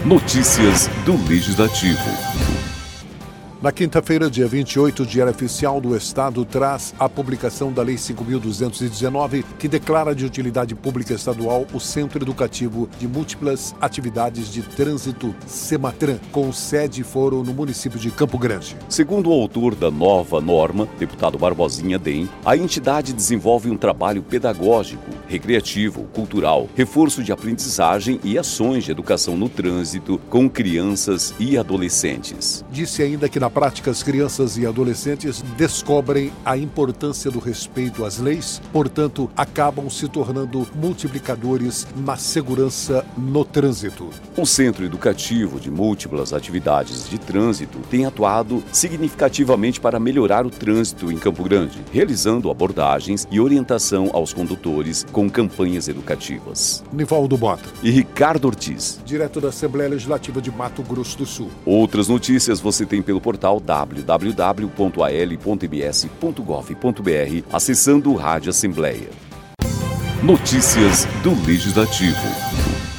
Notícias do Legislativo. Na quinta-feira, dia 28, o Diário Oficial do Estado traz a publicação da Lei 5.219, que declara de utilidade pública estadual o Centro Educativo de Múltiplas Atividades de Trânsito, CEMATRAN, com sede e foro no município de Campo Grande. Segundo o autor da nova norma, deputado Barbosinha DEM, a entidade desenvolve um trabalho pedagógico, recreativo, cultural, reforço de aprendizagem e ações de educação no trânsito com crianças e adolescentes. Disse ainda que na prática as crianças e adolescentes descobrem a importância do respeito às leis, portanto, acabam se tornando multiplicadores na segurança no trânsito. O Centro Educativo de Múltiplas Atividades de Trânsito tem atuado significativamente para melhorar o trânsito em Campo Grande, realizando abordagens e orientação aos condutores com campanhas educativas. Nivaldo Mota e Ricardo Ortiz, direto da Assembleia Legislativa de Mato Grosso do Sul. Outras notícias você tem pelo portal www.al.mbs.gov.br, acessando o Rádio Assembleia. Notícias do Legislativo.